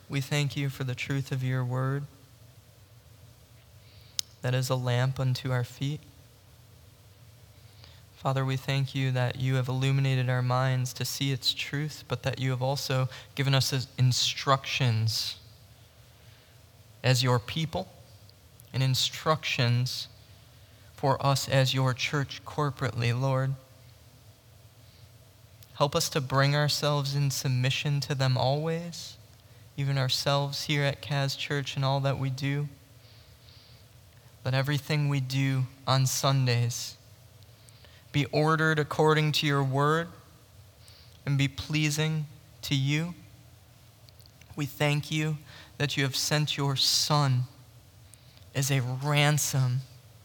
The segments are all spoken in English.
We thank you for the truth of your word that is a lamp unto our feet. Father, we thank you that you have illuminated our minds to see its truth, but that you have also given us instructions as your people and instructions for us as your church corporately, Lord. Help us to bring ourselves in submission to them always, even ourselves here at Kaz Church and all that we do. Let everything we do on Sundays be ordered according to your word and be pleasing to you. We thank you that you have sent your Son as a ransom,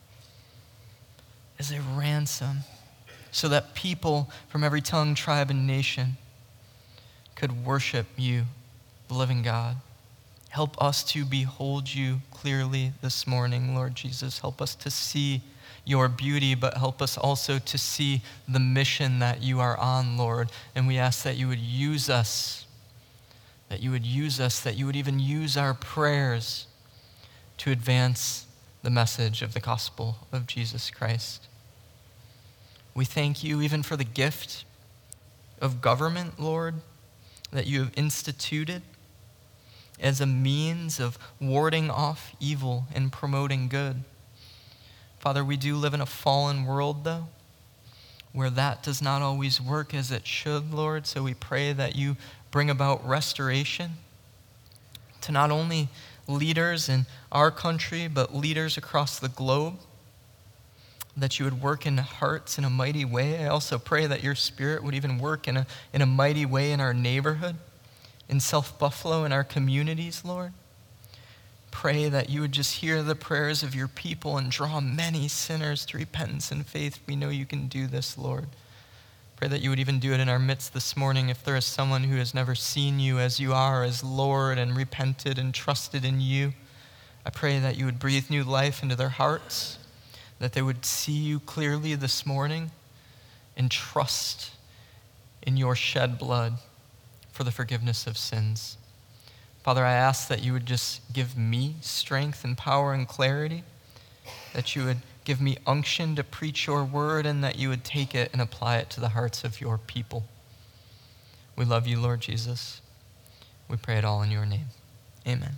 so that people from every tongue, tribe, and nation could worship you, the living God. Help us to behold you clearly this morning, Lord Jesus. Help us to see your beauty, but help us also to see the mission that you are on, Lord. And we ask that you would use us, that you would even use our prayers to advance the message of the gospel of Jesus Christ. We thank you even for the gift of government, Lord, that you have instituted as a means of warding off evil and promoting good. Father, we do live in a fallen world, though, where that does not always work as it should, Lord. So we pray that you bring about restoration to not only leaders in our country, but leaders across the globe, that you would work in hearts in a mighty way. I also pray that your Spirit would even work in a mighty way in our neighborhood, in South Buffalo, in our communities, Lord. Pray that you would just hear the prayers of your people and draw many sinners to repentance and faith. We know you can do this, Lord. Pray that you would even do it in our midst this morning. If there is someone who has never seen you as you are, as Lord, and repented and trusted in you, I pray that you would breathe new life into their hearts, that they would see you clearly this morning and trust in your shed blood for the forgiveness of sins. Father, I ask that you would just give me strength and power and clarity, that you would give me unction to preach your word, and that you would take it and apply it to the hearts of your people. We love you, Lord Jesus. We pray it all in your name. Amen.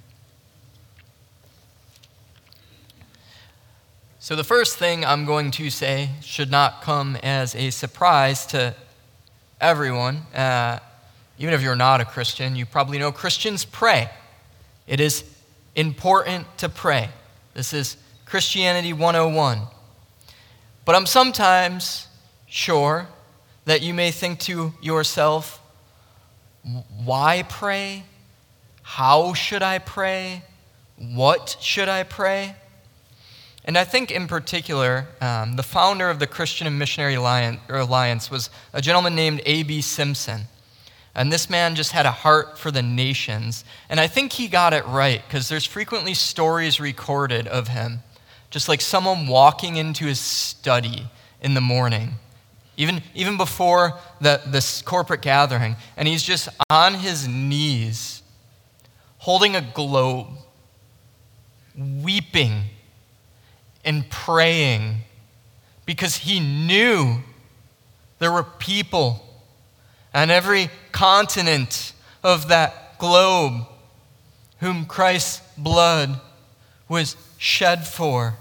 So the first thing I'm going to say should not come as a surprise to everyone. Even if you're not a Christian, you probably know Christians pray. It is important to pray. This is Christianity 101. But I'm sometimes sure that you may think to yourself, why pray? How should I pray? What should I pray? And I think in particular, the founder of the Christian and Missionary Alliance was a gentleman named A.B. Simpson. And this man just had a heart for the nations. And I think he got it right, because there's frequently stories recorded of him, just like someone walking into his study in the morning, even before this corporate gathering, and he's just on his knees, holding a globe, weeping and praying, because he knew there were people on every continent of that globe whom Christ's blood was shed for.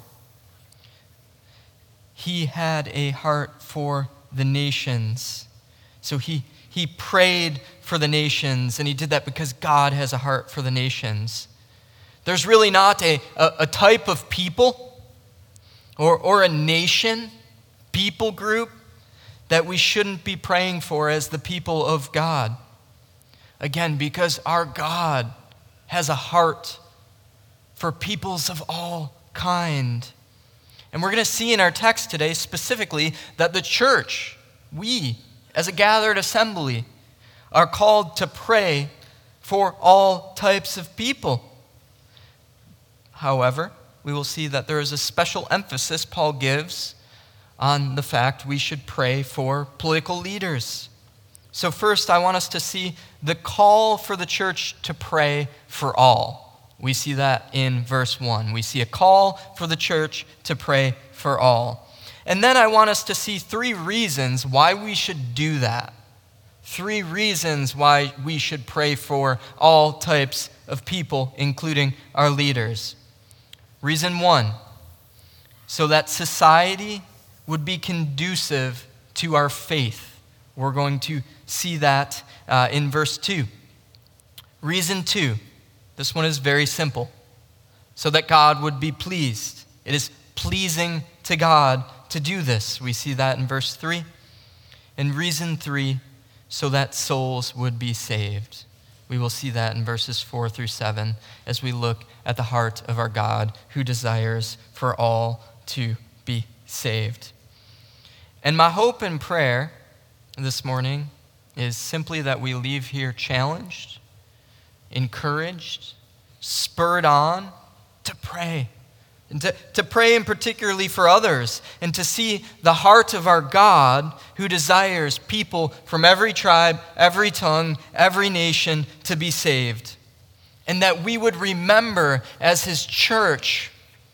He had a heart for the nations. So he prayed for the nations, and he did that because God has a heart for the nations. There's really not a type of people or a nation, people group, that we shouldn't be praying for as the people of God. Again, because our God has a heart for peoples of all kind. And we're going to see in our text today specifically that the church, we as a gathered assembly, are called to pray for all types of people. However, we will see that there is a special emphasis Paul gives on the fact we should pray for political leaders. So first, I want us to see the call for the church to pray for all. We see that in verse 1. We see a call for the church to pray for all. And then I want us to see 3 reasons why we should do that. 3 reasons why we should pray for all types of people, including our leaders. Reason 1, so that society would be conducive to our faith. We're going to see that in verse 2. Reason 2, this one is very simple, so that God would be pleased. It is pleasing to God to do this. We see that in verse 3. And reason 3, so that souls would be saved. We will see that in verses 4 through 7 as we look at the heart of our God who desires for all to be saved. And my hope and prayer this morning is simply that we leave here challenged, encouraged, spurred on to pray. And to pray and particularly for others, and to see the heart of our God who desires people from every tribe, every tongue, every nation to be saved. And that we would remember as his church,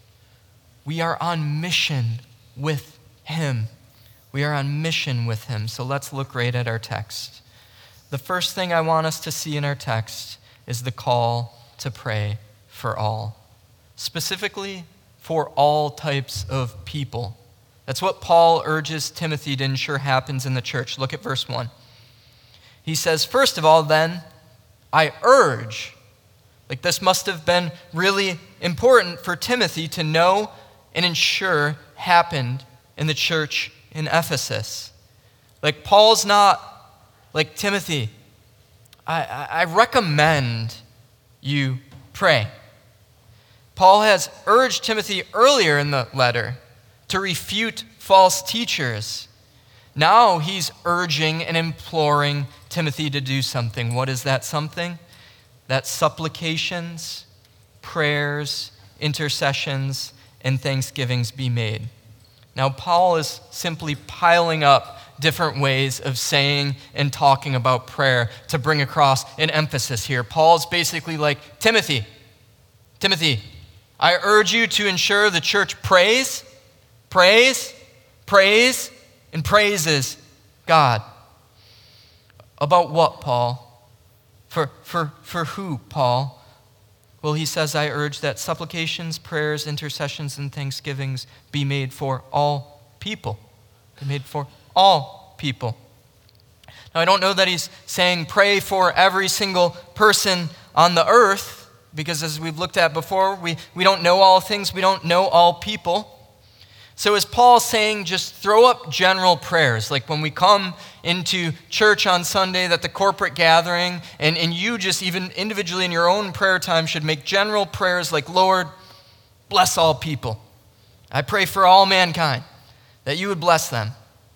we are on mission with him. We are on mission with him. So let's look right at our text. The first thing I want us to see in our text is the call to pray for all. Specifically, for all types of people. That's what Paul urges Timothy to ensure happens in the church. Look at verse 1. He says, first of all, then, I urge. Like this must have been really important for Timothy to know and ensure happened in the church in Ephesus. Like Paul's not like, Timothy, I recommend you pray. Paul has urged Timothy earlier in the letter to refute false teachers. Now he's urging and imploring Timothy to do something. What is that something? That supplications, prayers, intercessions, and thanksgivings be made. Now Paul is simply piling up different ways of saying and talking about prayer to bring across an emphasis here. Paul's basically like, Timothy, I urge you to ensure the church prays, and praises God. About what, Paul? For who, Paul? Well, he says, I urge that supplications, prayers, intercessions, and thanksgivings be made for all people. Be made for all people. Now, I don't know that he's saying pray for every single person on the earth, because as we've looked at before, we don't know all things, we don't know all people. So is Paul saying just throw up general prayers, like when we come into church on Sunday, that the corporate gathering, and you just even individually in your own prayer time should make general prayers like, Lord, bless all people. I pray for all mankind, that you would bless them.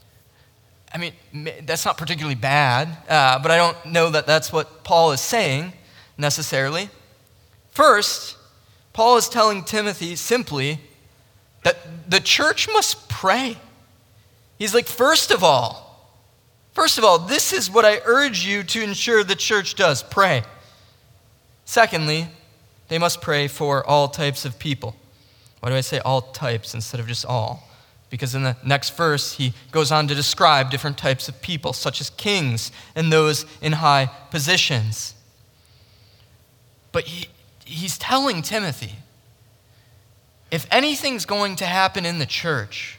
I mean, that's not particularly bad, but I don't know that that's what Paul is saying necessarily. First, Paul is telling Timothy simply that the church must pray. He's like, first of all, this is what I urge you to ensure the church does, pray. Secondly, they must pray for all types of people. Why do I say all types instead of just all? Because in the next verse, he goes on to describe different types of people, such as kings and those in high positions. But he's telling Timothy, if anything's going to happen in the church,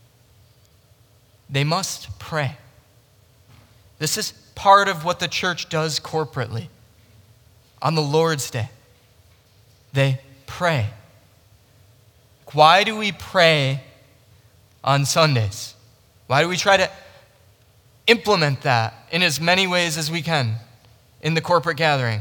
they must pray. This is part of what the church does corporately. On the Lord's Day, they pray. Why do we pray on Sundays? Why do we try to implement that in as many ways as we can in the corporate gathering?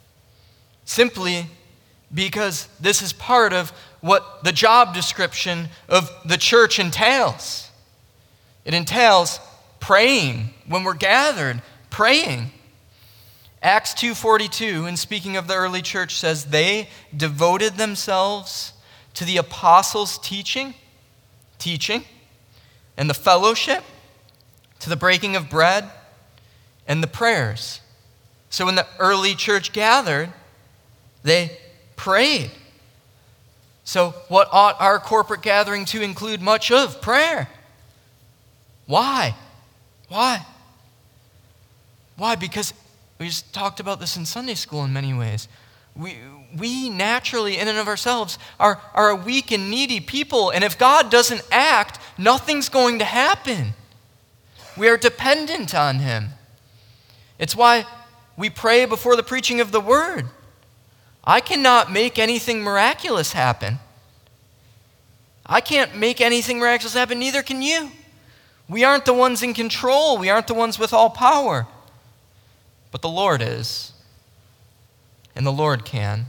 Simply because this is part of what the job description of the church entails. It entails praying when we're gathered, praying. Acts 2:42, in speaking of the early church, says they devoted themselves to the apostles' teaching, and the fellowship, to the breaking of bread, and the prayers. So when the early church gathered, they prayed. So what ought our corporate gathering to include much of? Prayer. Why? Why? Why? Because we just talked about this in Sunday school in many ways. We naturally, in and of ourselves, are a weak and needy people. And if God doesn't act, nothing's going to happen. We are dependent on Him. It's why we pray before the preaching of the Word. I cannot make anything miraculous happen. I can't make anything miraculous happen, neither can you. We aren't the ones in control. We aren't the ones with all power. But the Lord is. And the Lord can.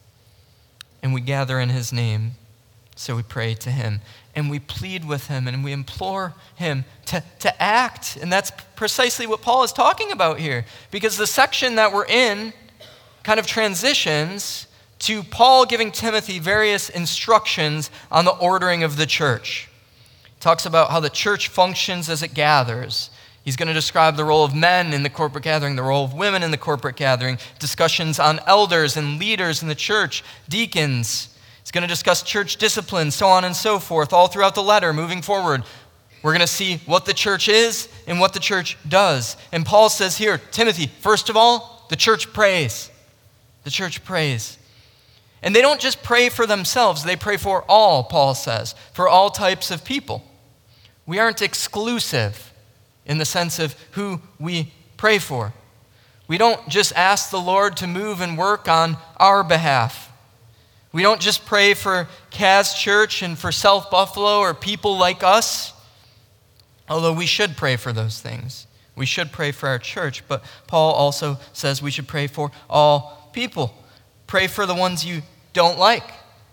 And we gather in His name, so we pray to Him. And we plead with Him, and we implore Him to act. And that's precisely what Paul is talking about here. Because the section that we're in kind of transitions to Paul giving Timothy various instructions on the ordering of the church. He talks about how the church functions as it gathers. He's going to describe the role of men in the corporate gathering, the role of women in the corporate gathering, discussions on elders and leaders in the church, deacons. He's going to discuss church discipline, so on and so forth, all throughout the letter moving forward. We're going to see what the church is and what the church does. And Paul says here, Timothy, first of all, the church prays. The church prays. And they don't just pray for themselves, they pray for all, Paul says, for all types of people. We aren't exclusive in the sense of who we pray for. We don't just ask the Lord to move and work on our behalf. We don't just pray for Kaz Church and for South Buffalo or people like us, although we should pray for those things. We should pray for our church, but Paul also says we should pray for all people. Pray for the ones you don't like.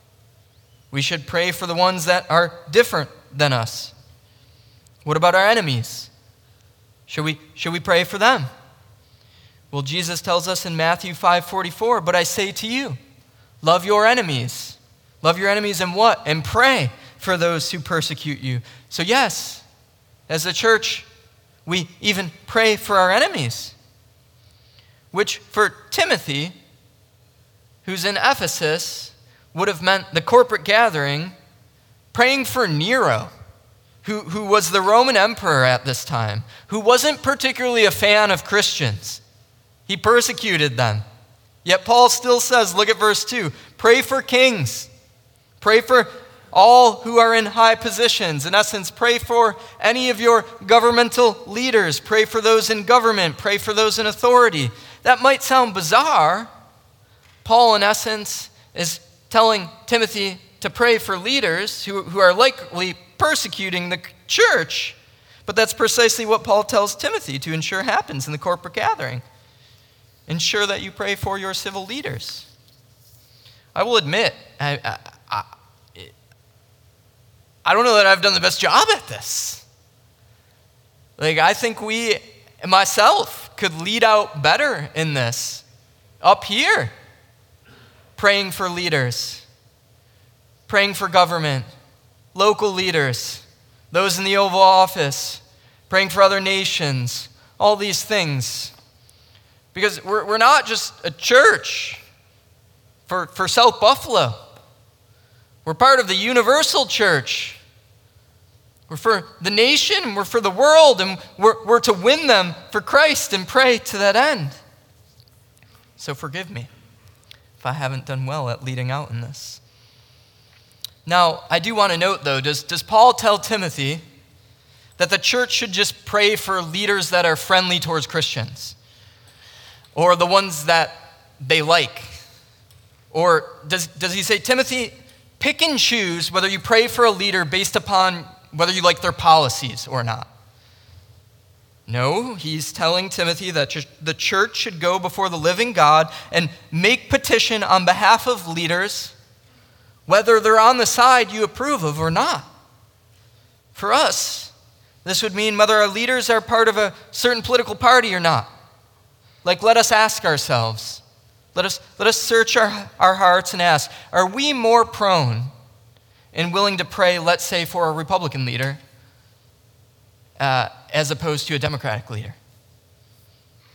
We should pray for the ones that are different than us. What about our enemies? Should we pray for them? Well, Jesus tells us in Matthew 5:44, but I say to you, love your enemies. Love your enemies and what? And pray for those who persecute you. So yes, as a church, we even pray for our enemies, which for Timothy, who's in Ephesus, would have meant the corporate gathering praying for Nero, who was the Roman emperor at this time, who wasn't particularly a fan of Christians. He persecuted them. Yet Paul still says, look at verse 2, pray for kings. Pray for all who are in high positions. In essence, pray for any of your governmental leaders. Pray for those in government. Pray for those in authority. That might sound bizarre. Paul, in essence, is telling Timothy to pray for leaders who are likely persecuting the church. But that's precisely what Paul tells Timothy to ensure happens in the corporate gathering. Ensure that you pray for your civil leaders. I will admit, I don't know that I've done the best job at this. I think myself, could lead out better in this. Up here, praying for leaders, praying for government, local leaders, those in the Oval Office, praying for other nations, all these things. Because we're not just a church for South Buffalo. We're part of the universal church. We're for the nation, we're for the world, and we're to win them for Christ and pray to that end. So forgive me if I haven't done well at leading out in this. Now, I do want to note, though, does Paul tell Timothy that the church should just pray for leaders that are friendly towards Christians? Or the ones that they like? Or does he say, Timothy, pick and choose whether you pray for a leader based upon whether you like their policies or not? No, he's telling Timothy that the church should go before the living God and make petition on behalf of leaders, whether they're on the side you approve of or not. For us, this would mean whether our leaders are part of a certain political party or not. Let us ask ourselves, let us search our hearts and ask, are we more prone and willing to pray, let's say, for a Republican leader as opposed to a Democratic leader?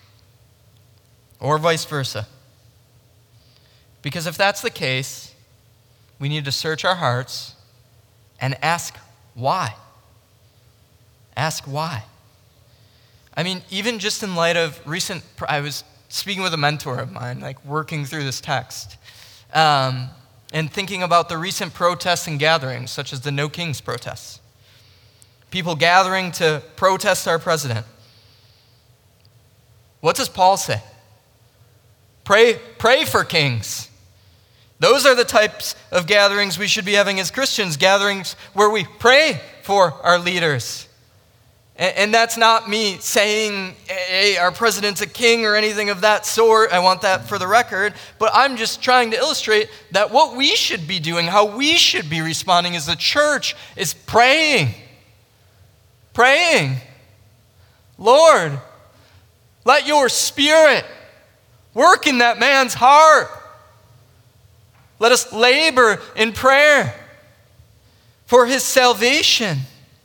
or vice versa. Because if that's the case, we need to search our hearts and ask why. Ask why. I mean, even just in light of I was speaking with a mentor of mine, like working through this text, and thinking about the recent protests and gatherings, such as the No Kings protests. People gathering to protest our president. What does Paul say? Pray for kings. Those are the types of gatherings we should be having as Christians, gatherings where we pray for our leaders. And that's not me saying, hey, our president's a king or anything of that sort. I want that for the record. But I'm just trying to illustrate that what we should be doing, how we should be responding as the church is praying. Praying. Lord, let your Spirit work in that man's heart. Let us labor in prayer for his salvation.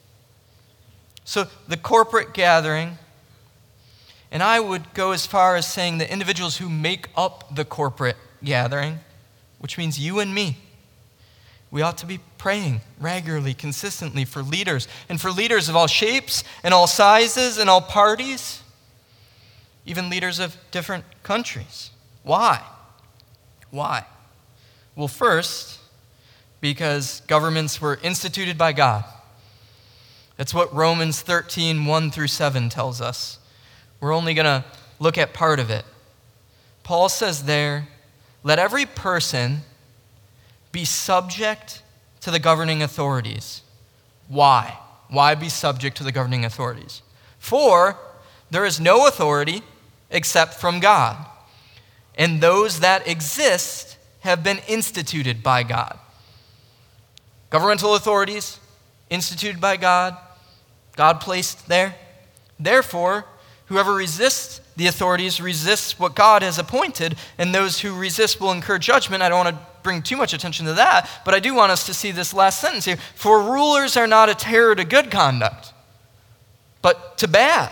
So the corporate gathering, and I would go as far as saying the individuals who make up the corporate gathering, which means you and me, we ought to be praying regularly, consistently for leaders, and for leaders of all shapes and all sizes and all parties, even leaders of different countries. Why? Why? Well, first, because governments were instituted by God. That's what Romans 13, 1 through 7 tells us. We're only going to look at part of it. Paul says there, let every person be subject to the governing authorities. Why? Why be subject to the governing authorities? For there is no authority except from God, and those that exist have been instituted by God. Governmental authorities instituted by God, God placed there. Therefore, whoever resists the authorities resists what God has appointed, and those who resist will incur judgment. I don't want to bring too much attention to that, but I do want us to see this last sentence here. For rulers are not a terror to good conduct, but to bad.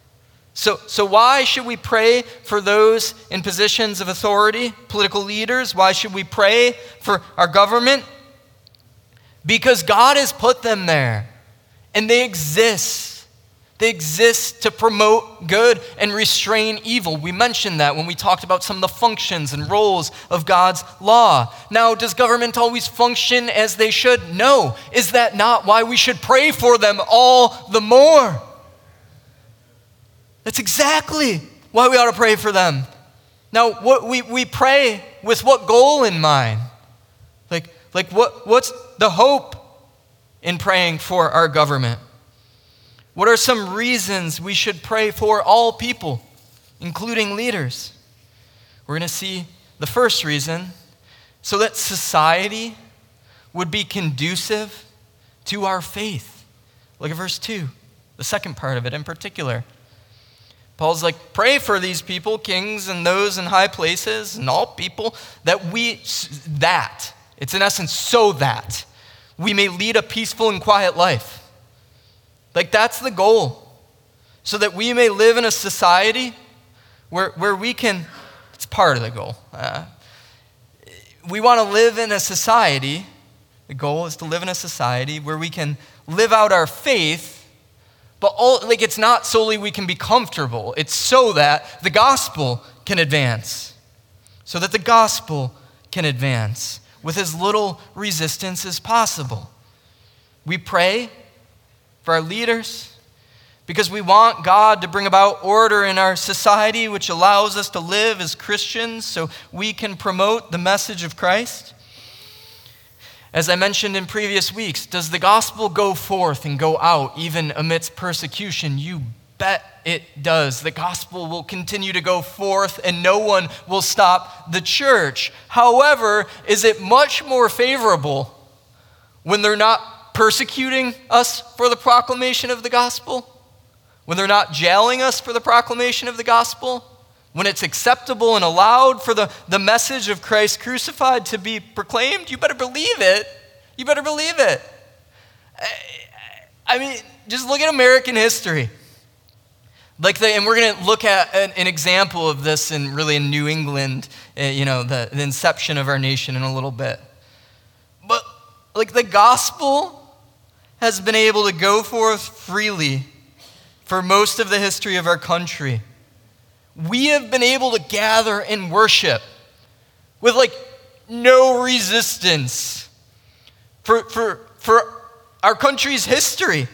So why should we pray for those in positions of authority, political leaders? Why should we pray for our government? Because God has put them there, and they exist. They exist to promote good and restrain evil. We mentioned that when we talked about some of the functions and roles of God's law. Now, does government always function as they should? No. Is that not why we should pray for them all the more? That's exactly why we ought to pray for them. Now, what we pray with what goal in mind? Like what's the hope in praying for our government? What are some reasons we should pray for all people, including leaders? We're going to see the first reason, so that society would be conducive to our faith. Look at verse 2, the second part of it in particular. Paul's like, pray for these people, kings and those in high places and all people, it's in essence so that we may lead a peaceful and quiet life. Like that's the goal. So that we may live in a society where we can, it's part of the goal. We want to live in a society, the goal is to live in a society where we can live out our faith, but it's not solely we can be comfortable. It's so that the gospel can advance. So that the gospel can advance with as little resistance as possible. We pray for our leaders because we want God to bring about order in our society, which allows us to live as Christians so we can promote the message of Christ. As I mentioned in previous weeks, does the gospel go forth and go out even amidst persecution? You bet it does. The gospel will continue to go forth and no one will stop the church. However, is it much more favorable when they're not persecuting us for the proclamation of the gospel? When they're not jailing us for the proclamation of the gospel? When it's acceptable and allowed for the message of Christ crucified to be proclaimed? You better believe it. You better believe it. I mean, just look at American history. And we're going to look at an example of this in New England, the inception of our nation in a little bit. But the gospel has been able to go forth freely for most of the history of our country. We have been able to gather and worship with no resistance for our country's history.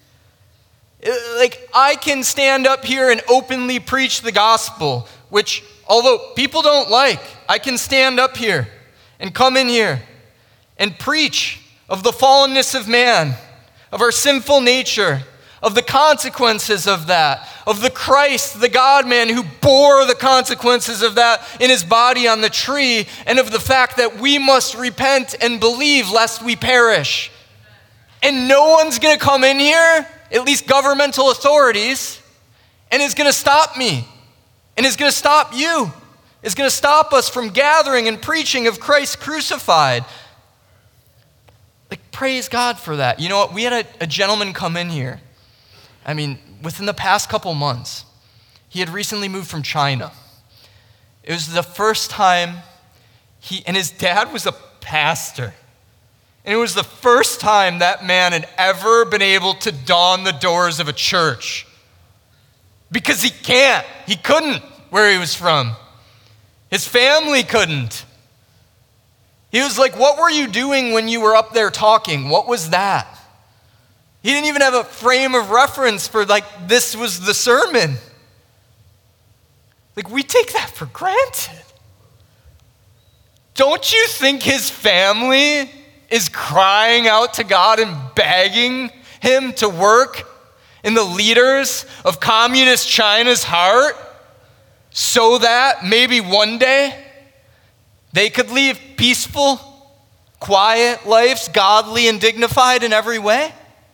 I can stand up here and openly preach the gospel, which, although people don't like, I can stand up here and come in here and preach of the fallenness of man, of our sinful nature, of the consequences of that, of the Christ, the God-man who bore the consequences of that in his body on the tree, and of the fact that we must repent and believe lest we perish. And no one's going to come in here, at least governmental authorities, and is going to stop me, and is going to stop you, is going to stop us from gathering and preaching of Christ crucified. Praise God for that. You know what? We had a gentleman come in here. Within the past couple months, he had recently moved from China. It was the first time and his dad was a pastor. And it was the first time that man had ever been able to don the doors of a church. Because he couldn't where he was from. His family couldn't. He was like, what were you doing when you were up there talking? What was that? He didn't even have a frame of reference for this was the sermon. We take that for granted. Don't you think his family is crying out to God and begging him to work in the leaders of communist China's heart so that maybe one day they could live peaceful, quiet lives, godly and dignified in every way?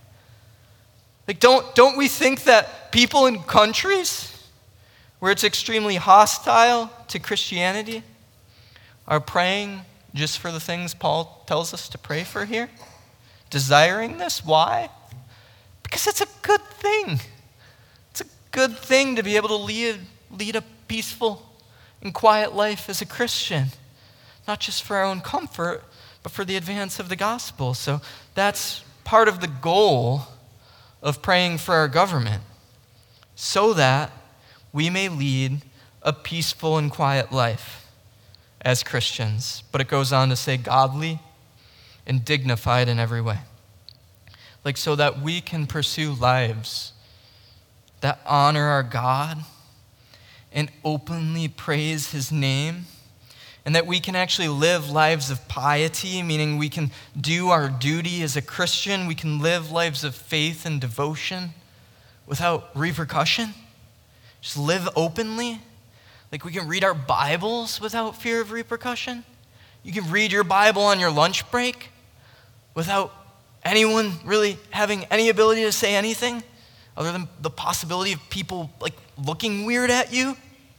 Don't we think that people in countries where it's extremely hostile to Christianity are praying just for the things Paul tells us to pray for here? Desiring this? Why? Because it's a good thing. It's a good thing to be able to lead a peaceful and quiet life as a Christian. Not just for our own comfort, but for the advance of the gospel. So that's part of the goal of praying for our government, so that we may lead a peaceful and quiet life as Christians. But it goes on to say godly and dignified in every way. So that we can pursue lives that honor our God and openly praise his name, and that we can actually live lives of piety, meaning we can do our duty as a Christian. We can live lives of faith and devotion without repercussion. Just live openly. We can read our Bibles without fear of repercussion. You can read your Bible on your lunch break without anyone really having any ability to say anything other than the possibility of people looking weird at you.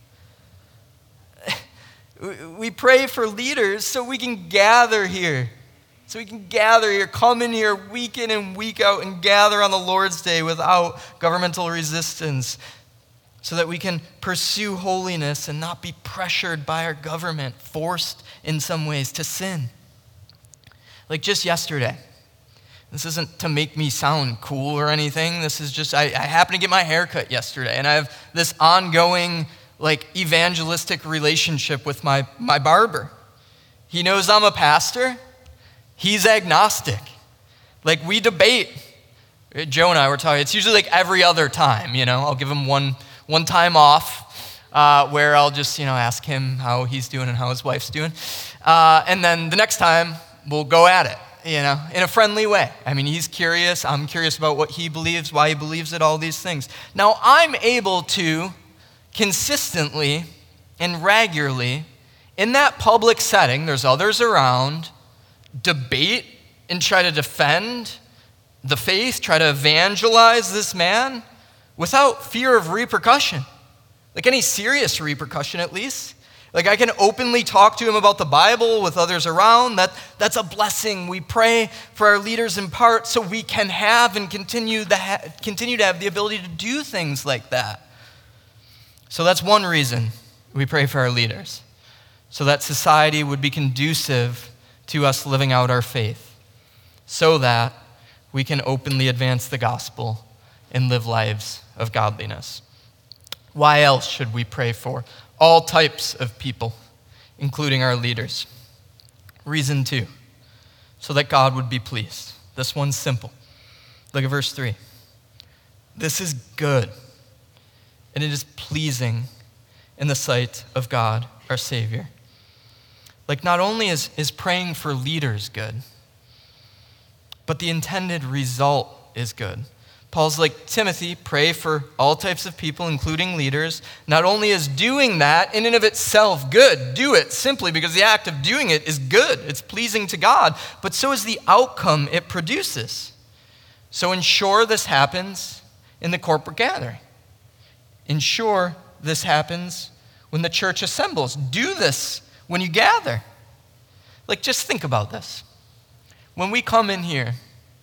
We pray for leaders so we can gather here. Come in here week in and week out and gather on the Lord's Day without governmental resistance, so that we can pursue holiness and not be pressured by our government, forced in some ways to sin. Just yesterday, this isn't to make me sound cool or anything. This is just, I happened to get my hair cut yesterday, and I have this ongoing evangelistic relationship with my barber. He knows I'm a pastor. He's agnostic. We debate. Joe and I were talking. It's usually every other time, I'll give him one time off where I'll just, ask him how he's doing and how his wife's doing. And then the next time, we'll go at it, in a friendly way. He's curious. I'm curious about what he believes, why he believes it, all these things. Now, I'm able to consistently and regularly, in that public setting, there's others around, debate and try to defend the faith, try to evangelize this man without fear of repercussion, any serious repercussion at least. I can openly talk to him about the Bible with others around. That's a blessing. We pray for our leaders in part so we can have and continue to have the ability to do things like that So that's one reason we pray for our leaders, so that society would be conducive to us living out our faith, so that we can openly advance the gospel and live lives of godliness. Why else should we pray for all types of people, including our leaders? Reason 2, so that God would be pleased. This one's simple. Look at verse 3. This is good, and it is pleasing in the sight of God, our Savior. Like, not only is praying for leaders good, but the intended result is good. Paul's like, Timothy, pray for all types of people, including leaders. Not only is doing that in and of itself good, do it simply because the act of doing it is good. It's pleasing to God, but so is the outcome it produces. So ensure this happens in the corporate gathering. Ensure this happens when the church assembles. Do this when you gather. Like, just think about this. When we come in here,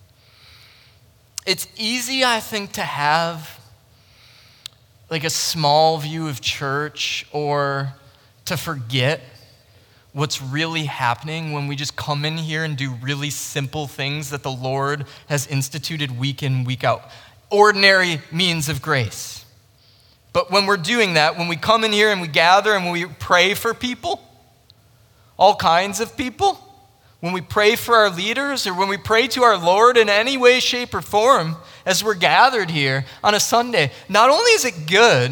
it's easy, I think, to have like a small view of church or to forget what's really happening when we just come in here and do really simple things that the Lord has instituted week in, week out. Ordinary means of grace. But when we're doing that, when we come in here and we gather and we pray for people, all kinds of people, when we pray for our leaders or when we pray to our Lord in any way, shape, or form as we're gathered here on a Sunday, not only is it good,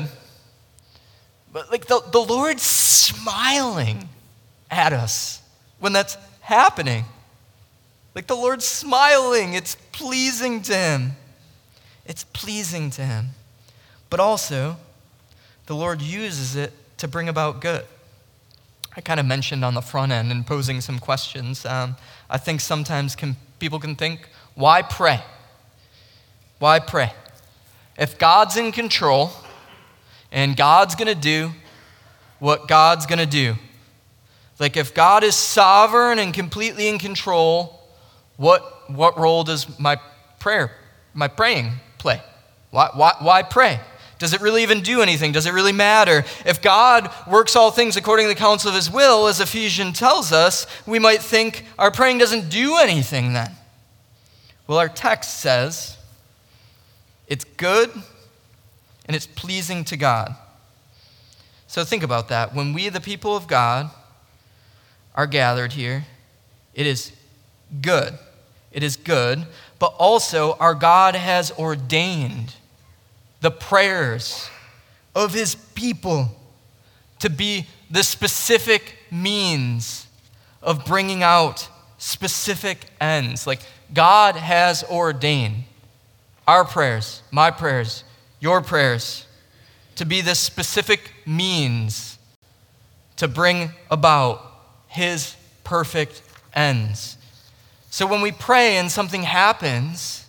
but like the Lord's smiling at us when that's happening. Like, the Lord's smiling. It's pleasing to him. It's pleasing to him. But also, the Lord uses it to bring about good. I kind of mentioned on the front end in posing some questions. I think sometimes people can think, why pray? Why pray? If God's in control and God's going to do what God's going to do, like if God is sovereign and completely in control, what role does my praying play? Why pray? Does it really even do anything? Does it really matter? If God works all things according to the counsel of his will, as Ephesians tells us, we might think our praying doesn't do anything then. Well, our text says it's good and it's pleasing to God. So think about that. When we, the people of God, are gathered here, it is good. It is good, but also our God has ordained the prayers of his people to be the specific means of bringing out specific ends. Like, God has ordained our prayers, my prayers, your prayers, to be the specific means to bring about his perfect ends. So when we pray and something happens,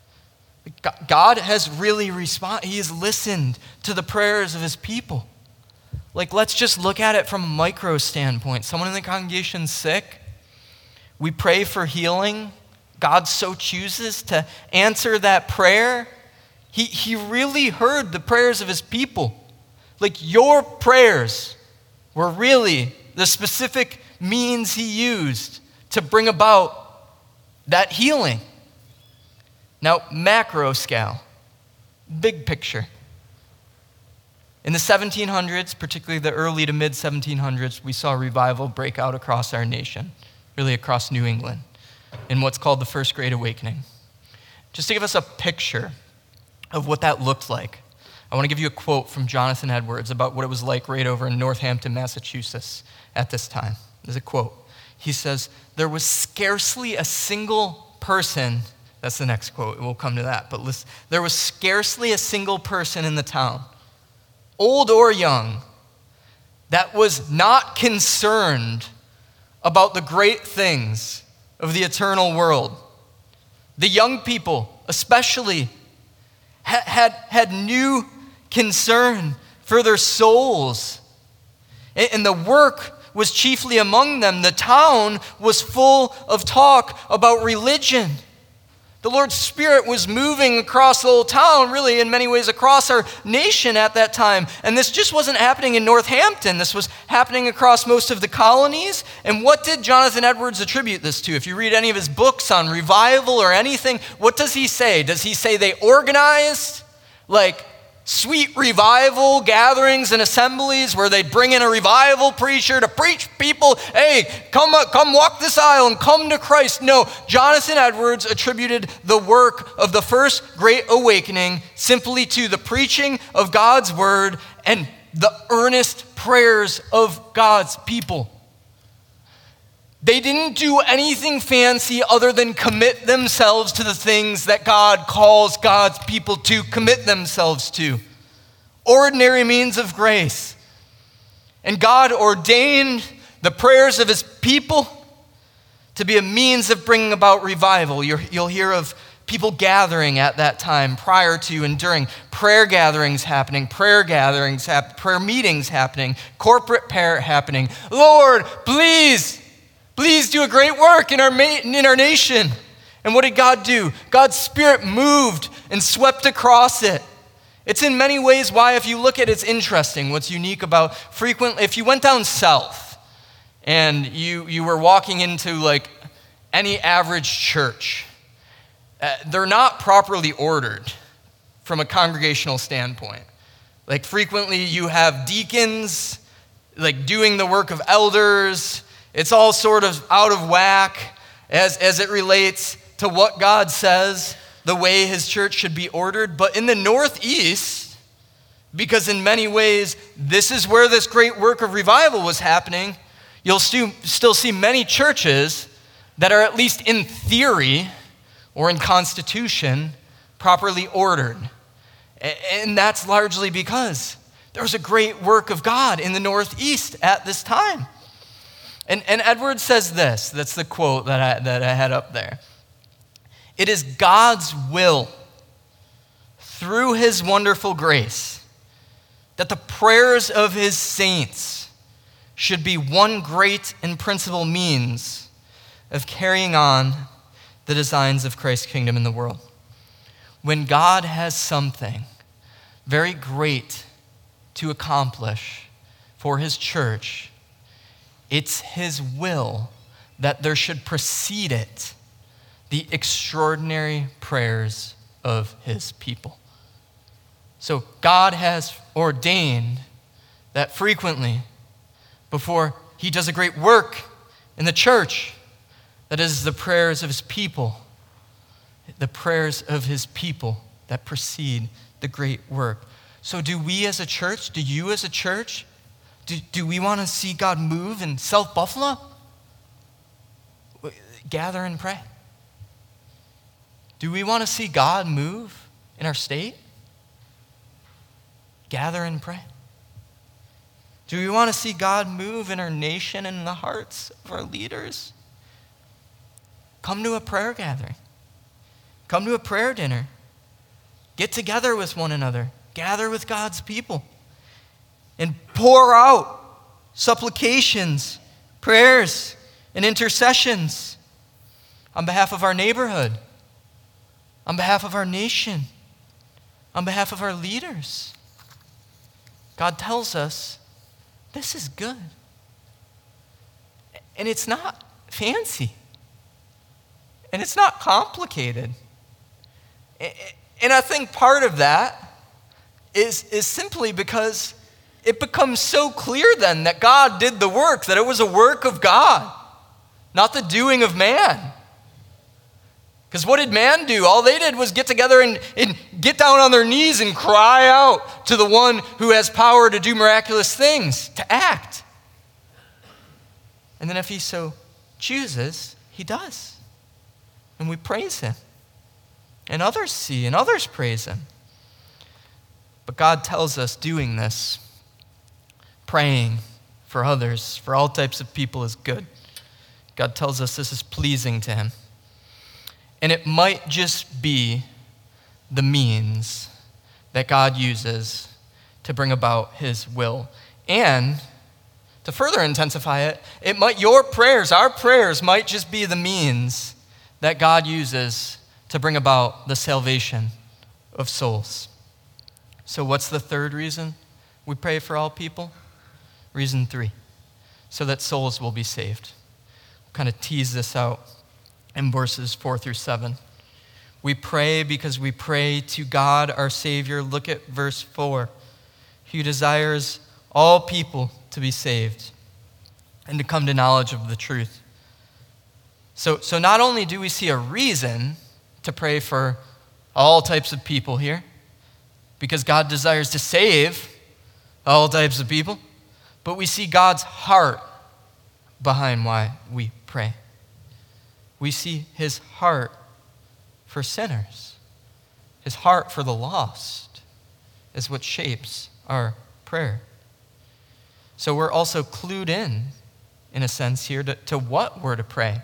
God has really responded. He has listened to the prayers of his people. Like, let's just look at it from a micro standpoint. Someone in the congregation's sick. We pray for healing. God so chooses to answer that prayer. He really heard the prayers of his people. Like, your prayers were really the specific means he used to bring about that healing. Now, macro scale, big picture. In the 1700s, particularly the early to mid 1700s, we saw revival break out across our nation, really across New England, in what's called the First Great Awakening. Just to give us a picture of what that looked like, I want to give you a quote from Jonathan Edwards about what it was like right over in Northampton, Massachusetts at this time. There's a quote. He says, "There was scarcely a single person," that's the next quote, we'll come to that, but listen, "there was scarcely a single person in the town, old or young, that was not concerned about the great things of the eternal world. The young people, especially, had new concern for their souls, and the work was chiefly among them. The town was full of talk about religion. The Lord's Spirit was moving across the whole town, really in many ways across our nation at that time. And this just wasn't happening in Northampton. This was happening across most of the colonies. And what did Jonathan Edwards attribute this to? If you read any of his books on revival or anything, what does he say? Does he say they organized like sweet revival gatherings and assemblies where they'd bring in a revival preacher to preach people, hey, come walk this aisle and come to Christ? No, Jonathan Edwards attributed the work of the first great awakening simply to the preaching of God's word and the earnest prayers of God's people. They didn't do anything fancy other than commit themselves to the things that God calls God's people to commit themselves to. Ordinary means of grace. And God ordained the prayers of his people to be a means of bringing about revival. You'll hear of people gathering at that time, prior to and during, prayer gatherings happening, prayer meetings happening, corporate prayer happening. Lord, please do a great work in our nation. And what did God do? God's Spirit moved and swept across it. It's in many ways why, if you look at it, it's interesting. What's unique about if you went down south and you were walking into like any average church, they're not properly ordered from a congregational standpoint. Like frequently you have deacons like doing the work of elders. It's all sort of out of whack as it relates to what God says, the way his church should be ordered. But in the Northeast, because in many ways this is where this great work of revival was happening, you'll still see many churches that are at least in theory or in constitution properly ordered. And that's largely because there was a great work of God in the Northeast at this time. And Edwards says this, that's the quote that I had up there. It is God's will, through his wonderful grace, that the prayers of his saints should be one great and principal means of carrying on the designs of Christ's kingdom in the world. When God has something very great to accomplish for his church, it's his will that there should precede it the extraordinary prayers of his people. So God has ordained that frequently, before he does a great work in the church, that is the prayers of his people, the prayers of his people that precede the great work. So do we as a church, do you as a church, do we want to see God move in South Buffalo? Gather and pray. Do we want to see God move in our state? Gather and pray. Do we want to see God move in our nation and in the hearts of our leaders? Come to a prayer gathering. Come to a prayer dinner. Get together with one another. Gather with God's people. And pour out supplications, prayers, and intercessions on behalf of our neighborhood, on behalf of our nation, on behalf of our leaders. God tells us this is good. And it's not fancy. And it's not complicated. And I think part of that is simply because it becomes so clear then that God did the work, that it was a work of God, not the doing of man. Because what did man do? All they did was get together and get down on their knees and cry out to the one who has power to do miraculous things, to act. And then if he so chooses, he does. And we praise him. And others see and others praise him. But God tells us doing this, praying for others, for all types of people is good. God tells us this is pleasing to him. And it might just be the means that God uses to bring about his will. And to further intensify it, our prayers might just be the means that God uses to bring about the salvation of souls. So what's the third reason we pray for all people? Reason 3, so that souls will be saved. We'll kind of tease this out in verses 4 through 7. We pray because we pray to God our Savior. Look at verse 4. He desires all people to be saved and to come to knowledge of the truth. So not only do we see a reason to pray for all types of people here, because God desires to save all types of people, but we see God's heart behind why we pray. We see his heart for sinners. His heart for the lost is what shapes our prayer. So we're also clued in a sense here, to what we're to pray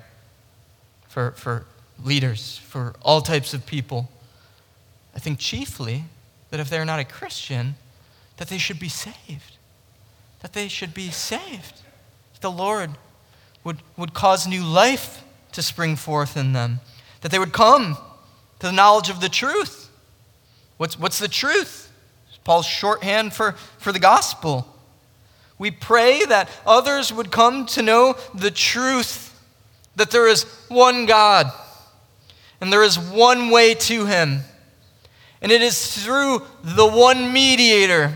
for leaders, for all types of people. I think chiefly that if they're not a Christian, that they should be saved. That they should be saved. That the Lord would cause new life to spring forth in them. That they would come to the knowledge of the truth. What's the truth? It's Paul's shorthand for the gospel. We pray that others would come to know the truth, that there is one God, and there is one way to him. And it is through the one mediator,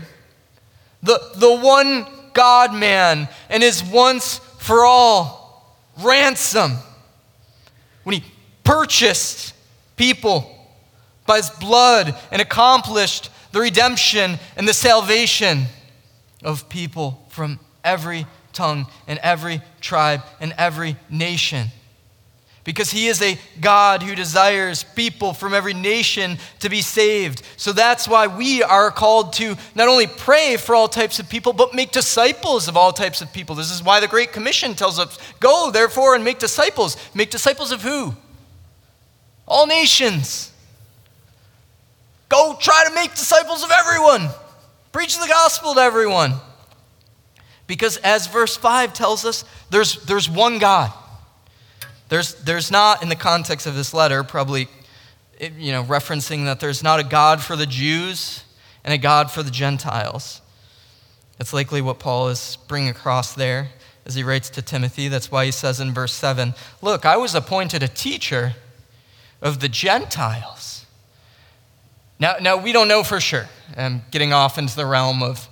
the one God-man, and his once for all ransom. When he purchased people by his blood and accomplished the redemption and the salvation of people from every tongue and every tribe and every nation. Because he is a God who desires people from every nation to be saved. So that's why we are called to not only pray for all types of people, but make disciples of all types of people. This is why the Great Commission tells us, go therefore and make disciples. Make disciples of who? All nations. Go try to make disciples of everyone. Preach the gospel to everyone. Because as verse 5 tells us, there's one God. There's not, in the context of this letter, probably referencing that there's not a God for the Jews and a God for the Gentiles. That's likely what Paul is bringing across there as he writes to Timothy. That's why he says in verse 7, look, I was appointed a teacher of the Gentiles. Now we don't know for sure. I'm getting off into the realm of,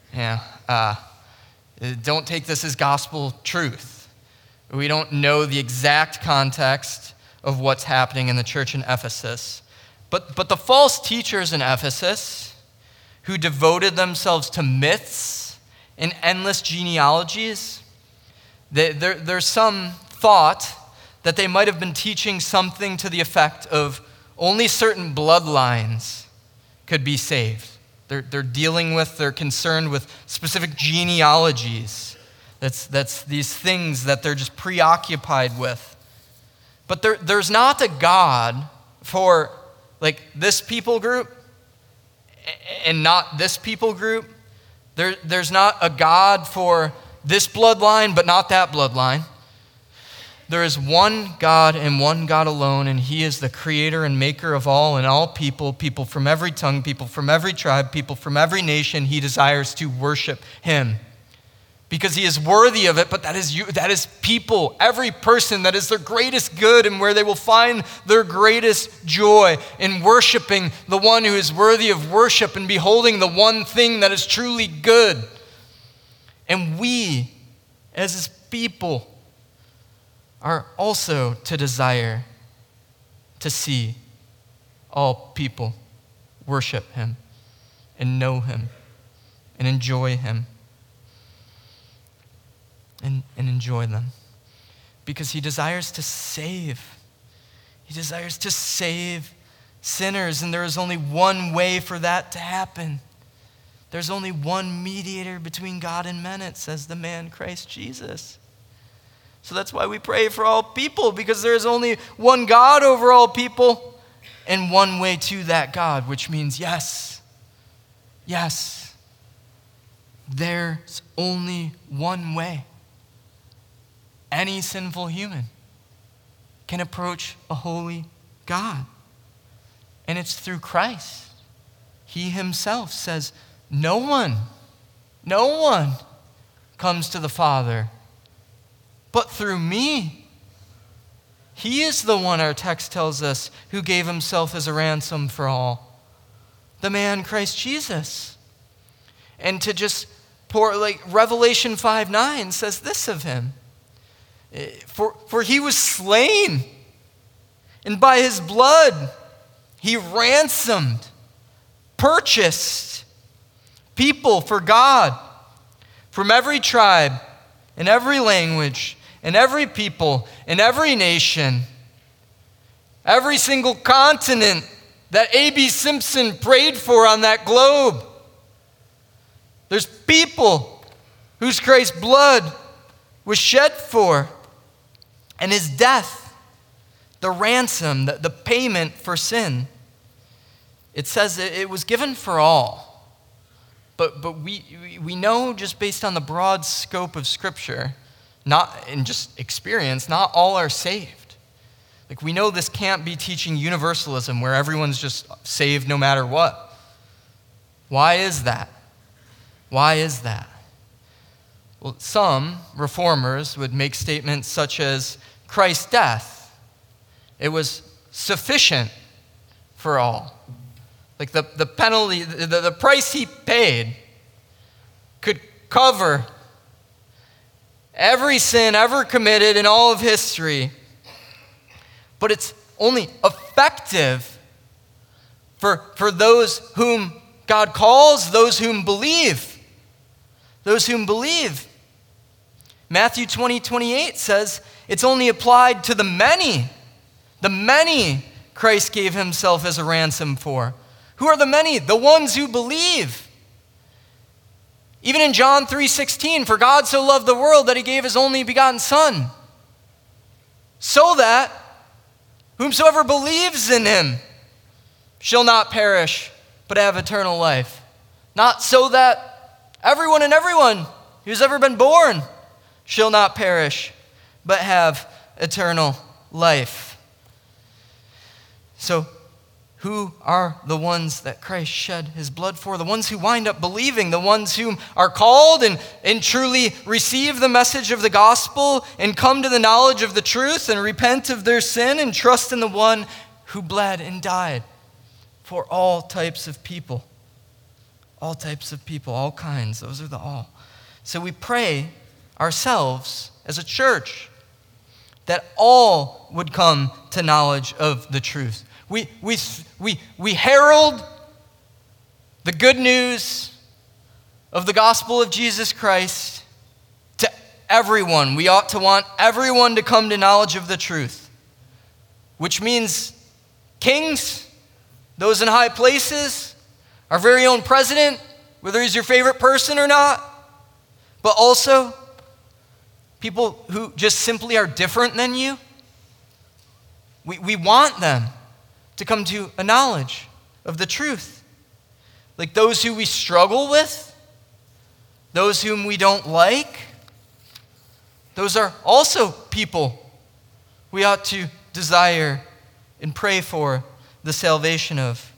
don't take this as gospel truth. We don't know the exact context of what's happening in the church in Ephesus. But the false teachers in Ephesus who devoted themselves to myths and endless genealogies, there's some thought that they might have been teaching something to the effect of only certain bloodlines could be saved. They're concerned with specific genealogies. That's these things that they're just preoccupied with. But there's not a God for like this people group and not this people group. There's not a God for this bloodline but not that bloodline. There is one God and one God alone, and he is the creator and maker of all and all people from every tongue, people from every tribe, people from every nation. He desires to worship him because he is worthy of it, but that is people, every person, that is their greatest good and where they will find their greatest joy in worshiping the one who is worthy of worship and beholding the one thing that is truly good. And we, as his people, are also to desire to see all people worship him and know him and enjoy him and enjoy them. Because he desires to save. He desires to save sinners, and there is only one way for that to happen. There's only one mediator between God and men, it says, the man Christ Jesus. So that's why we pray for all people, because there is only one God over all people and one way to that God, which means yes, there's only one way. Any sinful human can approach a holy God. And it's through Christ. He himself says, no one comes to the Father but through me. He is the one, our text tells us, who gave himself as a ransom for all. The man Christ Jesus. And to just pour, like Revelation 5:9 says this of him. For he was slain, and by his blood he ransomed, purchased people for God from every tribe and every language and every people and every nation, every single continent that A.B. Simpson prayed for on that globe. There's people whose Christ's blood was shed for, and his death, the ransom, the payment for sin. It says it was given for all. But we know just based on the broad scope of Scripture, not in just experience, not all are saved. Like we know this can't be teaching universalism where everyone's just saved no matter what. Why is that? Why is that? Well, some reformers would make statements such as Christ's death, it was sufficient for all. Like the penalty, the price he paid could cover every sin ever committed in all of history. But it's only effective for those whom God calls, those whom believe. Those whom believe. Matthew 20:28 says it's only applied to the many. The many Christ gave himself as a ransom for. Who are the many? The ones who believe. Even in John 3:16, for God so loved the world that he gave his only begotten Son, so that whomsoever believes in him shall not perish, but have eternal life. Not so that everyone who's ever been born shall not perish, but have eternal life. So, who are the ones that Christ shed his blood for? The ones who wind up believing, the ones whom are called and truly receive the message of the gospel and come to the knowledge of the truth and repent of their sin and trust in the one who bled and died for all types of people. All types of people, all kinds. Those are the all. So we pray ourselves as a church that all would come to knowledge of the truth. We herald the good news of the gospel of Jesus Christ to everyone. We ought to want everyone to come to knowledge of the truth, which means kings, those in high places, our very own president, whether he's your favorite person or not, but also people who just simply are different than you. We want them to come to a knowledge of the truth. Like those who we struggle with, those whom we don't like, those are also people we ought to desire and pray for the salvation of.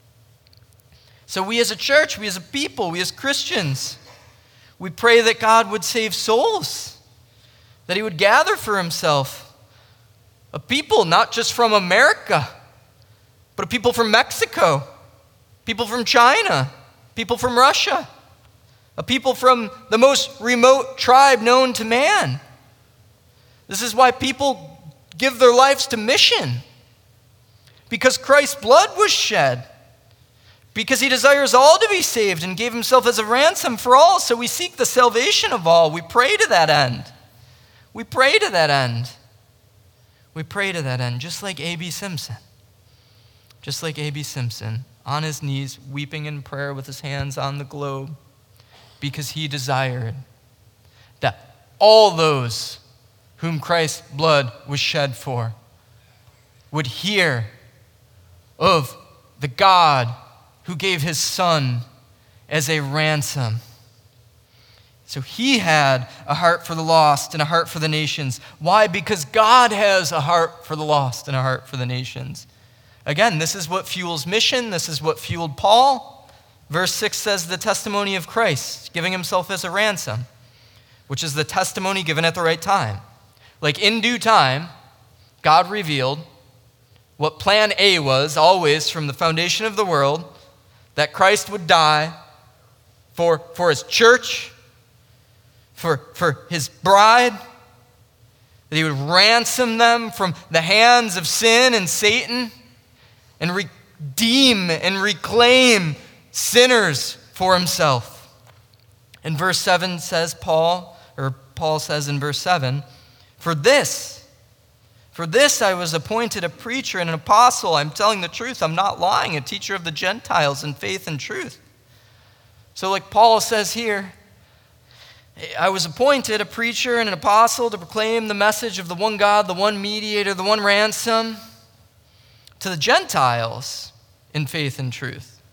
So we as a church, we as a people, we as Christians, we pray that God would save souls, that he would gather for himself a people not just from America, but people from Mexico, people from China, people from Russia, a people from the most remote tribe known to man. This is why people give their lives to mission, because Christ's blood was shed, because he desires all to be saved and gave himself as a ransom for all. So we seek the salvation of all. We pray to that end. We pray to that end. We pray to that end, just like A.B. Simpson. Just like A.B. Simpson, on his knees, weeping in prayer with his hands on the globe, because he desired that all those whom Christ's blood was shed for would hear of the God who gave his Son as a ransom. So he had a heart for the lost and a heart for the nations. Why? Because God has a heart for the lost and a heart for the nations. Again, this is what fuels mission. This is what fueled Paul. Verse 6 says the testimony of Christ, giving himself as a ransom, which is the testimony given at the right time. Like in due time, God revealed what plan A was always from the foundation of the world, that Christ would die for his church, for his bride, that he would ransom them from the hands of sin and Satan and redeem and reclaim sinners for himself. And verse 7 says, Paul says in verse 7, For this I was appointed a preacher and an apostle. I'm telling the truth. I'm not lying. A teacher of the Gentiles in faith and truth. So like Paul says here, I was appointed a preacher and an apostle to proclaim the message of the one God, the one mediator, the one ransom to the Gentiles in faith and truth.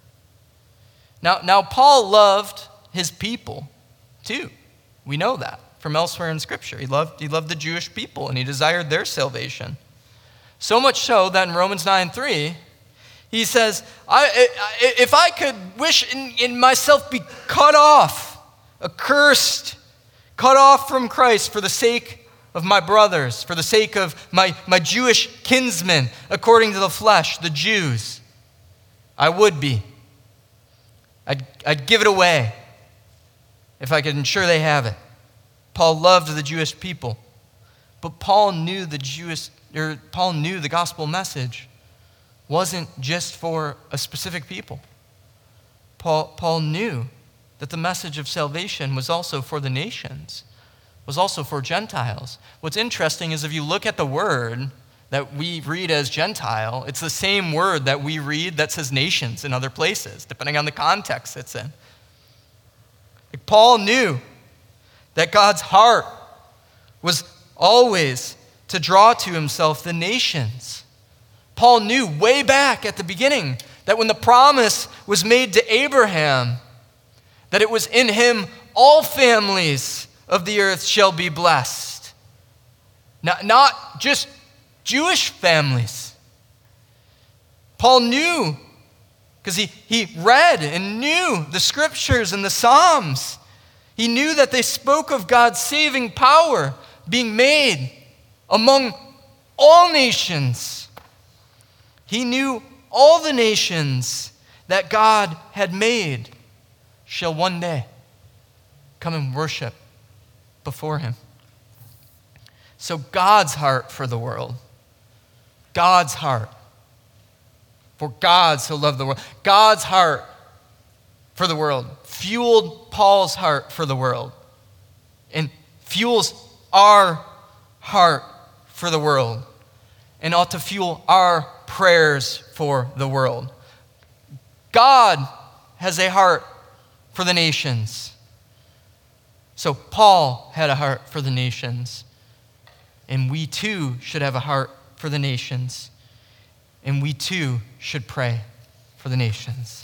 Now Paul loved his people too. We know that from elsewhere in Scripture. He loved the Jewish people and he desired their salvation. So much so that in Romans 9:3, he says, if I could wish in myself be cut off, accursed, cut off from Christ for the sake of my brothers, for the sake of my Jewish kinsmen, according to the flesh, the Jews, I would be. I'd give it away if I could ensure they have it. Paul loved the Jewish people, but Paul knew the gospel message wasn't just for a specific people. Paul knew that the message of salvation was also for the nations, was also for Gentiles. What's interesting is if you look at the word that we read as Gentile, it's the same word that we read that says nations in other places, depending on the context it's in. Like Paul knew that God's heart was always to draw to himself the nations. Paul knew way back at the beginning that when the promise was made to Abraham, that it was in him all families of the earth shall be blessed. Not just Jewish families. Paul knew, because he read and knew the scriptures and the Psalms. He knew that they spoke of God's saving power being made among all nations. He knew all the nations that God had made shall one day come and worship before him. So God's heart for the world, God's heart, for God so loved the world, God's heart for the world fueled Paul's heart for the world and fuels our heart for the world and ought to fuel our prayers for the world. God has a heart for the nations. So Paul had a heart for the nations. And we too should have a heart for the nations. And we too should pray for the nations.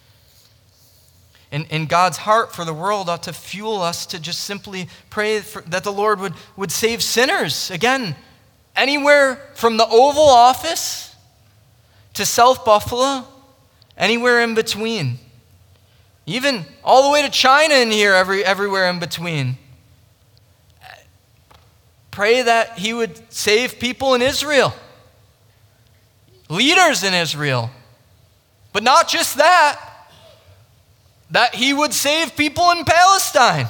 And God's heart for the world ought to fuel us to just simply pray that the Lord would save sinners. Again, anywhere from the Oval Office to South Buffalo, anywhere in between. Even all the way to China in here, everywhere in between. Pray that he would save people in Israel. Leaders in Israel. But not just that. That he would save people in Palestine.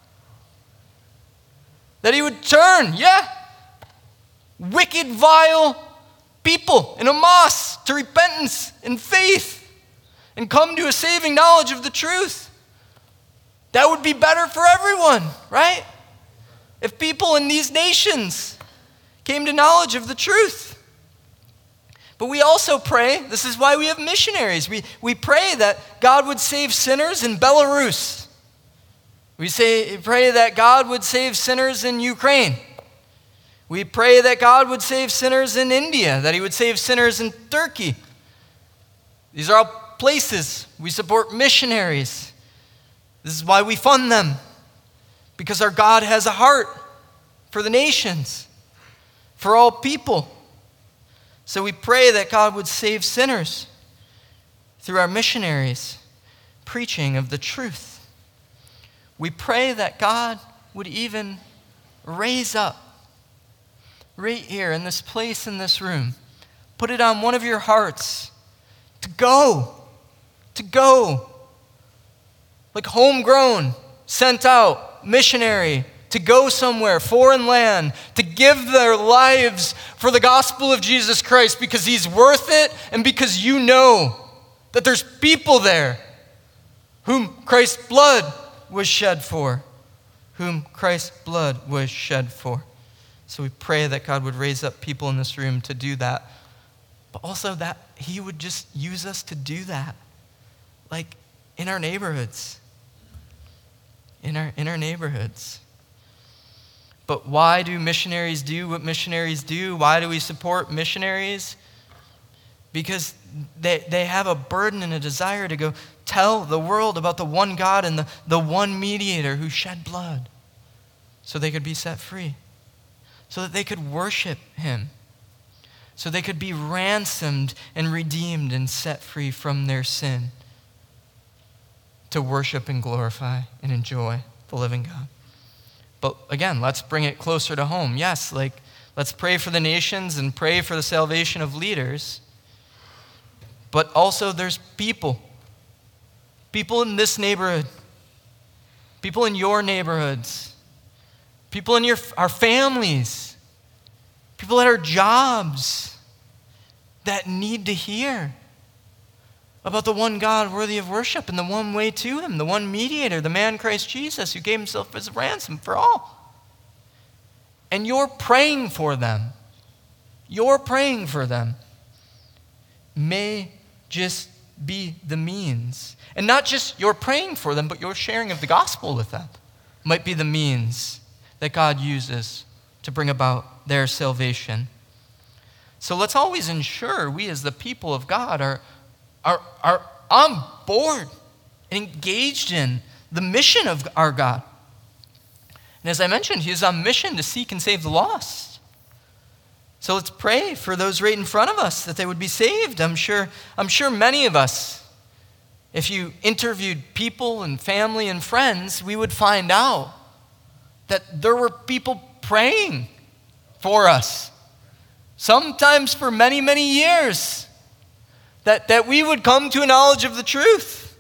That he would turn, wicked, vile people in Hamas to repentance and faith and come to a saving knowledge of the truth. That would be better for everyone, right? If people in these nations came to knowledge of the truth. But we also pray, this is why we have missionaries. We pray that God would save sinners in Belarus. We pray that God would save sinners in Ukraine. We pray that God would save sinners in India, that he would save sinners in Turkey. These are all places we support missionaries. This is why we fund them. Because our God has a heart for the nations, for all people. So we pray that God would save sinners through our missionaries preaching of the truth. We pray that God would even raise up right here in this place, in this room, put it on one of your hearts to go, like homegrown, sent out, missionary, to go somewhere, foreign land, to give their lives for the gospel of Jesus Christ because he's worth it and because you know that there's people there whom Christ's blood was shed for. So we pray that God would raise up people in this room to do that, but also that he would just use us to do that, like in our neighborhoods. In our neighborhoods. But why do missionaries do what missionaries do? Why do we support missionaries? Because they have a burden and a desire to go tell the world about the one God and the one mediator who shed blood so they could be set free, so that they could worship him, so they could be ransomed and redeemed and set free from their sin to worship and glorify and enjoy the living God. But again, let's bring it closer to home. Yes, let's pray for the nations and pray for the salvation of leaders. But also there's people in this neighborhood, people in your neighborhoods, people in our families, people at our jobs that need to hear about the one God worthy of worship and the one way to him, the one mediator, the man Christ Jesus who gave himself as a ransom for all. And you're praying for them. May just be the means. And not just you're praying for them, but your sharing of the gospel with them might be the means that God uses to bring about their salvation. So let's always ensure we as the people of God are on board and engaged in the mission of our God. And as I mentioned, he is on mission to seek and save the lost. So let's pray for those right in front of us that they would be saved. I'm sure many of us, if you interviewed people and family and friends, we would find out that there were people praying for us, sometimes for many, many years, that we would come to a knowledge of the truth.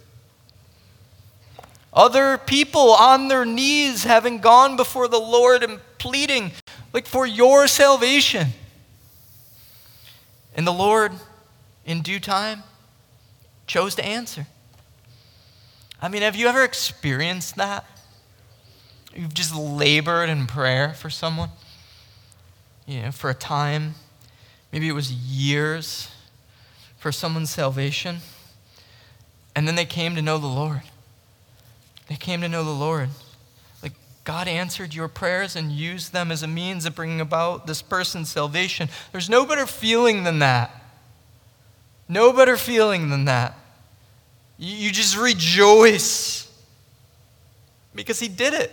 Other people on their knees having gone before the Lord and pleading for your salvation. And the Lord, in due time, chose to answer. I mean, have you ever experienced that? You've just labored in prayer for someone, for a time. Maybe it was years for someone's salvation. And then they came to know the Lord. God answered your prayers and used them as a means of bringing about this person's salvation. There's no better feeling than that. You just rejoice because he did it.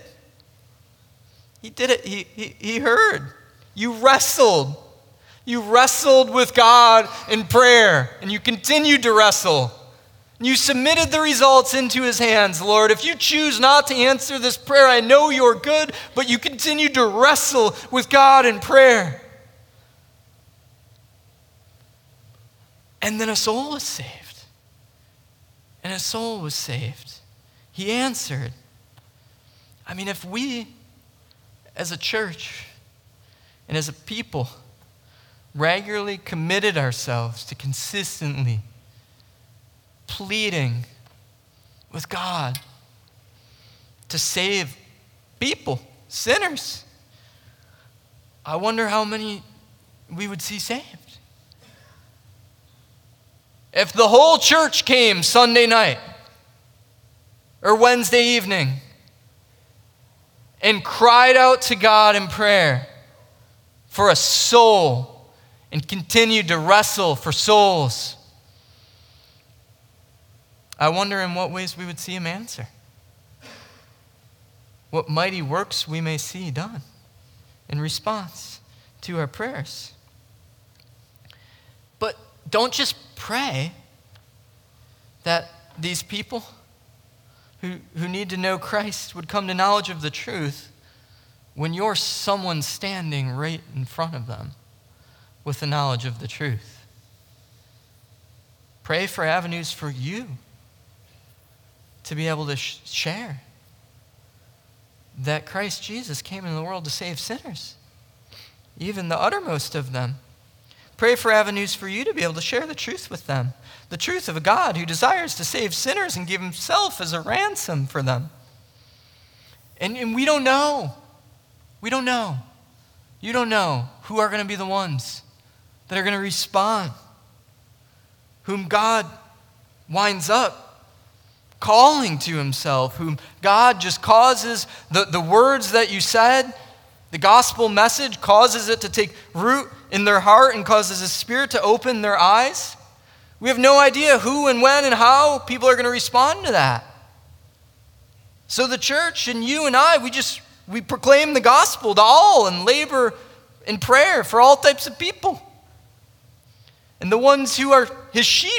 He heard. You wrestled with God in prayer, and you continued to wrestle. You submitted the results into his hands. Lord, if you choose not to answer this prayer, I know you're good, but you continued to wrestle with God in prayer. And then a soul was saved. He answered. I mean, if we, as a church and as a people, regularly committed ourselves to consistently pleading with God to save people, sinners, I wonder how many we would see saved. If the whole church came Sunday night or Wednesday evening and cried out to God in prayer for a soul and continued to wrestle for souls, I wonder in what ways we would see him answer. What mighty works we may see done in response to our prayers. don't just pray that these people who need to know Christ would come to knowledge of the truth when you're someone standing right in front of them with the knowledge of the truth. Pray for avenues for you to be able to share that Christ Jesus came into the world to save sinners, even the uttermost of them. Pray for avenues for you to be able to share the truth with them, the truth of a God who desires to save sinners and give himself as a ransom for them. And we don't know. We don't know. You don't know who are going to be the ones that are going to respond, whom God winds up calling to himself, whom God just causes the words that you said, the gospel message causes it to take root in their heart and causes his Spirit to open their eyes. We have no idea who and when and how people are going to respond to that. So the church and you and I, we proclaim the gospel to all and labor in prayer for all types of people. And the ones who are his sheep,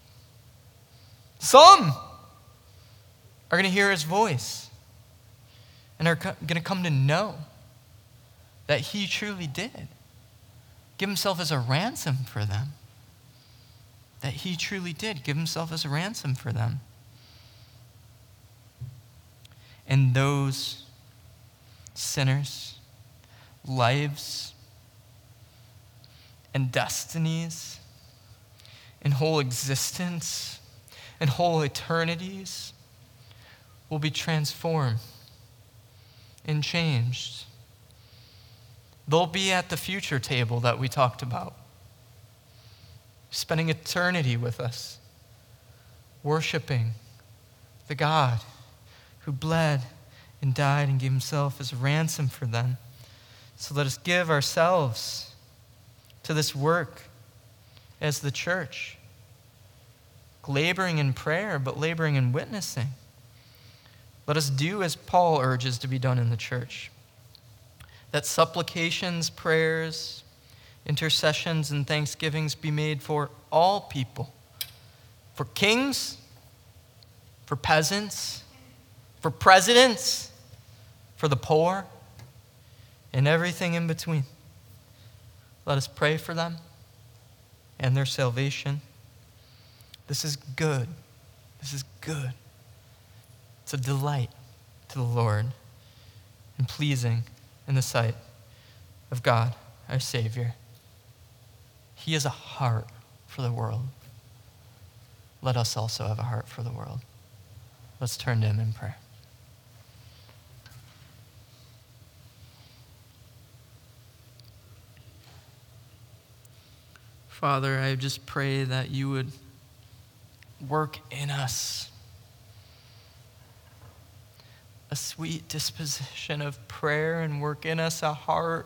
some are going to hear his voice and are going to come to know that he truly did give himself as a ransom for them. That he truly did give himself as a ransom for them. And those sinners, lives, and destinies, and whole existence, and whole eternities will be transformed and changed. They'll be at the future table that we talked about, spending eternity with us, worshiping the God who bled and died and gave himself as a ransom for them. So let us give ourselves to this work as the church, laboring in prayer, but laboring in witnessing. Let us do as Paul urges to be done in the church, that supplications, prayers, intercessions, and thanksgivings be made for all people, for kings, for peasants, for presidents, for the poor, and everything in between. Let us pray for them and their salvation. This is good. This is good. It's a delight to the Lord and pleasing in the sight of God, our Savior. He has a heart for the world. Let us also have a heart for the world. Let's turn to him in prayer. Father, I just pray that you would work in us a sweet disposition of prayer and work in us a heart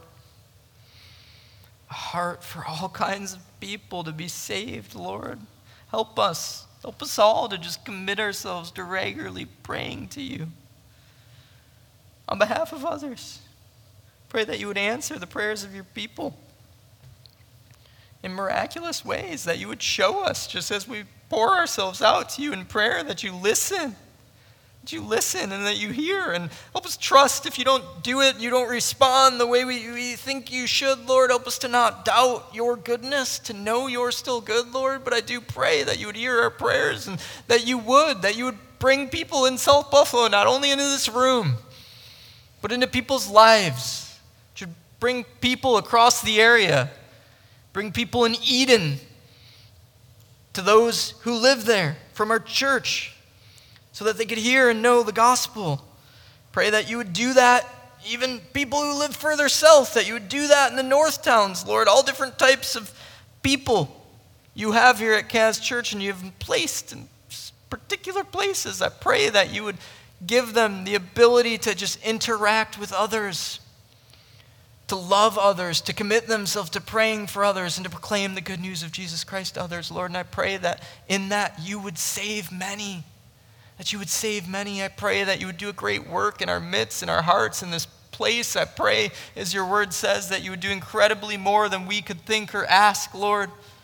for all kinds of people to be saved, Lord. Help us all to just commit ourselves to regularly praying to you on behalf of others. Pray that you would answer the prayers of your people in miraculous ways, that you would show us, just as we pour ourselves out to you in prayer, that you listen and that you hear, and help us trust if you don't do it, you don't respond the way we think you should, Lord. Help us to not doubt your goodness, to know you're still good, Lord. But I do pray that you would hear our prayers and that you would bring people in South Buffalo, not only into this room, but into people's lives. To bring people across the area, bring people in Eden to those who live there from our church, so that they could hear and know the gospel. Pray that you would do that, even people who live further south, that you would do that in the north towns, Lord. All different types of people you have here at Kaz Church, and you have placed in particular places. I pray that you would give them the ability to just interact with others, to love others, to commit themselves to praying for others, and to proclaim the good news of Jesus Christ to others, Lord. And I pray that in that you would save many. I pray that you would do a great work in our midst, in our hearts, in this place. I pray, as your word says, that you would do incredibly more than we could think or ask, Lord.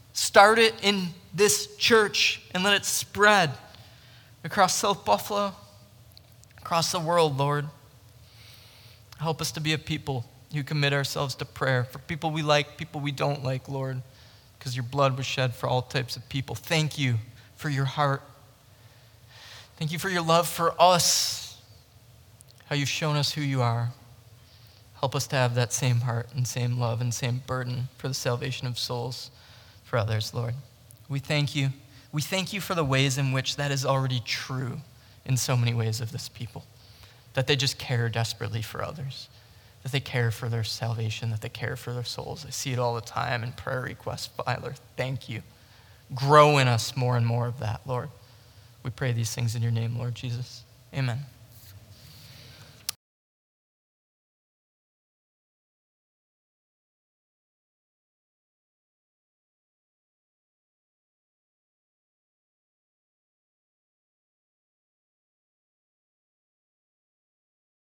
Start it in this church and let it spread across South Buffalo, across the world, Lord. Help us to be a people who commit ourselves to prayer for people we like, people we don't like, Lord, because your blood was shed for all types of people. Thank you for your heart. Thank you for your love for us, how you've shown us who you are. Help us to have that same heart and same love and same burden for the salvation of souls for others, Lord. We thank you. We thank you for the ways in which that is already true in so many ways of this people, that they just care desperately for others, that they care for their salvation, that they care for their souls. I see it all the time in prayer requests. Father, thank you. Grow in us more and more of that, Lord. We pray these things in your name, Lord Jesus. Amen.